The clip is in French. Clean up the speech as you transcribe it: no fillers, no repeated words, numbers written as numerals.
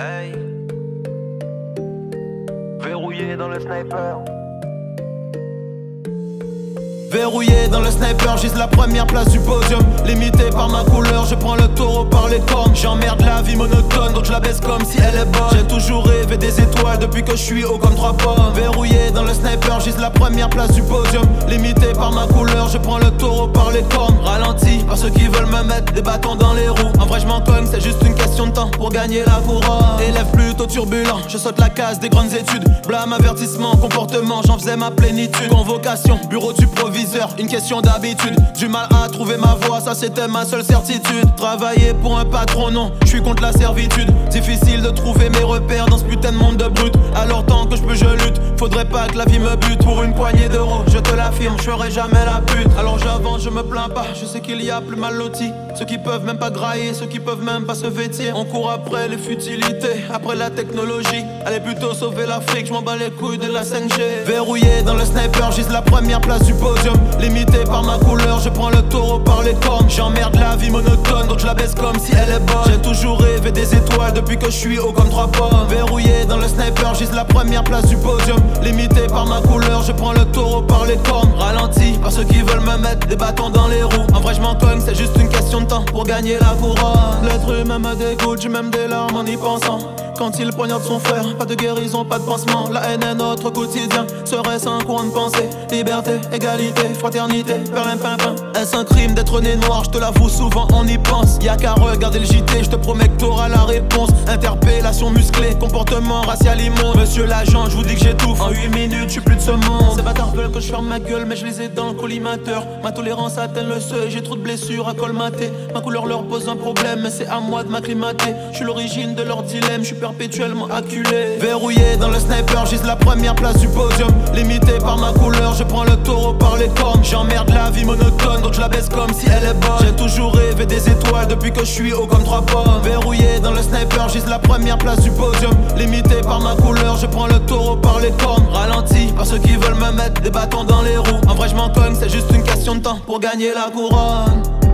Hey. Verrouillé dans le sniper. Verrouillé dans le sniper, j'vise la première place du podium. Limité par ma couleur, je prends le taureau par les cornes. J'emmerde la vie monotone, donc je la baisse comme si elle est bonne. J'ai toujours rêvé des étoiles depuis que je suis haut comme 3 pommes. Verrouillé dans le sniper, j'vise la première place du podium. Limité par ma couleur, je prends le taureau par les cornes. Ralenti par ceux qui veulent me mettre des bâtons dans les roues. En vrai je m'en cogne, c'est juste une question de temps pour gagner la couronne. Élève plutôt turbulent, je saute la case des grandes études. Blâme, avertissement, comportement, j'en faisais ma plénitude. Convocation, bureau du proviseur, une question d'habitude. Du mal à trouver ma voie, ça c'était ma seule certitude. Travailler pour un patron, non, je suis contre la servitude. Difficile de trouver mes repères dans ce putain de monde de brut. Alors tant que je peux je lutte, faudrait pas que la vie me bute. Pour une poignée d'euros, je te l'affirme, je ferai jamais la pute. Alors j'avance, je me plains pas, je sais qu'il y a plus mal loti. Ceux qui peuvent même pas grailler, ceux qui peuvent même pas se vêtir. On court après les futilités, après la technologie. Allez plutôt sauver l'Afrique, je m'en bats les couilles de la 5G. Verrouillé dans le sniper, j'vise la première place du podium. Limité par ma couleur, je prends le taureau par les cornes. J'emmerde la vie monotone, donc je la baisse comme si elle est bonne. J'ai toujours rêvé des étoiles depuis que je suis haut comme 3 pommes. Verrouillé dans le sniper, j'vise la première place du podium. Limité par ma couleur, je prends le taureau par les cornes. Ralenti par ceux qui veulent me mettre des bâtons dans les roues. En vrai je m'en cogne, c'est juste une question de temps pour gagner la couronne. L'être humain me dégoûte, j'ai même des larmes en y pensant. Quand il poignarde son frère, pas de guérison, pas de pansement. La haine est notre quotidien, serait-ce un courant de pensée? Liberté, égalité, fraternité, perlin pimpin. Est-ce un crime d'être né noir? Je te l'avoue, souvent on y pense. Y'a qu'à regarder le JT, je te promets que t'auras la réponse. Interpellation musclée, comportement racial immonde. Monsieur l'agent, je vous dis que j'étouffe. En 8 minutes, je suis plus de ce monde. Ces bâtards veulent que je ferme ma gueule, mais je les ai dans le collimateur. Ma tolérance atteint le seuil, j'ai trop de blessures à colmater. Ma couleur leur pose un problème, mais c'est à moi de m'acclimater. Je suis l'origine de leur dilemme, je suis perpétuellement acculé. Verrouillé dans le sniper, j'vise la première place du podium. Limité par ma couleur, je prends le taureau par les cornes. J'emmerde la vie monotone, donc je la baisse comme si elle est bonne. J'ai toujours rêvé des étoiles depuis que je suis haut comme 3 pommes. Verrouillé dans le sniper, j'vise la première place du podium. Limité par ma couleur, je prends le taureau par les cornes. Ralenti par ceux qui veulent me mettre des bâtons dans les roues. En vrai je m'en cogne, c'est juste une question de temps pour gagner la couronne.